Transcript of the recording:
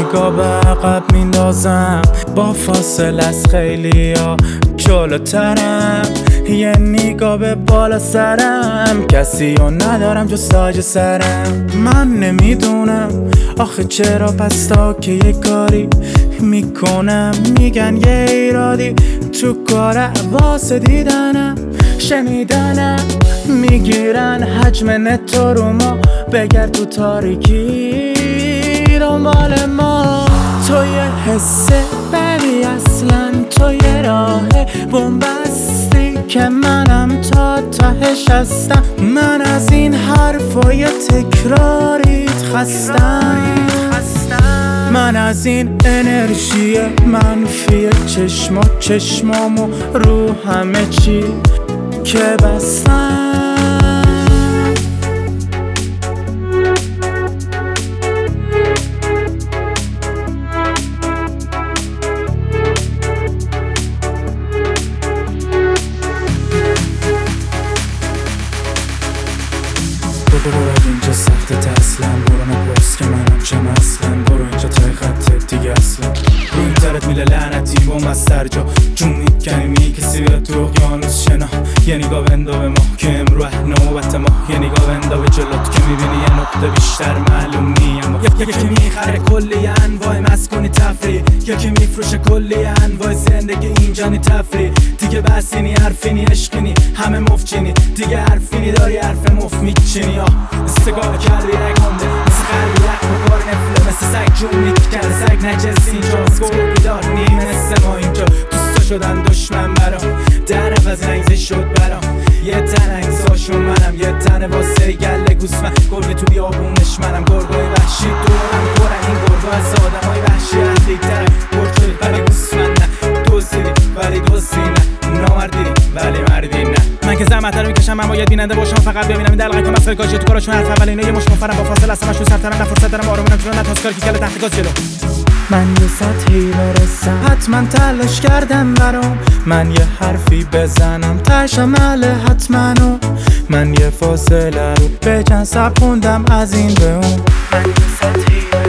نگاه به عقب میندازم، با فاصله از خیلیا جلوترم. یه نگاه به بالا سرم، کسی رو ندارم جز تاج سرم. من نمیدونم آخه چرا پس تا که یه کاری میکنم میگن یه ایرادی تو کار واسه دیدنم شنیدنم. میگیرن حجم نتو رو ما، بگرد تو تاریکی دنبال ما. تو یه حسه ببی اصلا تو یه راه بومبستی که منم تا تهش هستم. من از این حرفای تکراریت خستم. من از این انرژی منفی چشمامو رو همه چی که بستم. برو اینجا سخته تسلم، برو نپرس که منم چه مثلم. برو اینجا تای خطت دیگه اصلا رو اینترنت میله لعنتی بوم از سر جا جون میکنی کسی بیاد تو اقیانوس شنا. یه نگاه بندا به ما که امروه نوبت ما، یه نگاه بندا به جلوت که میبینی یه نقطه بیشتر معلوم نی. اما یکی میخره کلی انواع مسکونی تفریح، یکی میفروشه کلی انواع زندگی اینجا نی تفریح. دیگه بحثی نی حرفی نی عشقی نی همه مفچینی، دیگه حرفی نی داری حرف مف میچینی. استگاه کردی نگونده مثل قلبی لک بکار نفله، مثل سگ جون میکرد سگ نجسی اینجا سکور بیدار نی مثل ما اینجا. دوستا شدن دشمن برام در عوض انگزه شد برام. یه تن انگزاشون منم، یه تن واسه گله گوسمن. گرگه تو بیابونش منم، گرگای وحشی دورم پرن. این گرگا از آدمای وحشی اهلیترن. گرگوی ولی گوسمن نه، دوزیدی ولی دوزی نه، نامردیدی ولی مردی نه. من که زحمت رو میکشم من باید بیننده باشم، فقط ببینم این دلقه که مسئله گاجی تو کاراشون حرف اول اینا یه مش مفرم با فاصله هستم اشون سرترم نه فرصت دارم آروم نمیتونم نه تاسکار که کله تحت گاز جلو. من یه سطحی برسم حتما تلاش کردم برام، من یه حرفی بزنم تش عمله حتما. من یه فاصله رو به چند سب خوندم از این به اون. من یه سطحی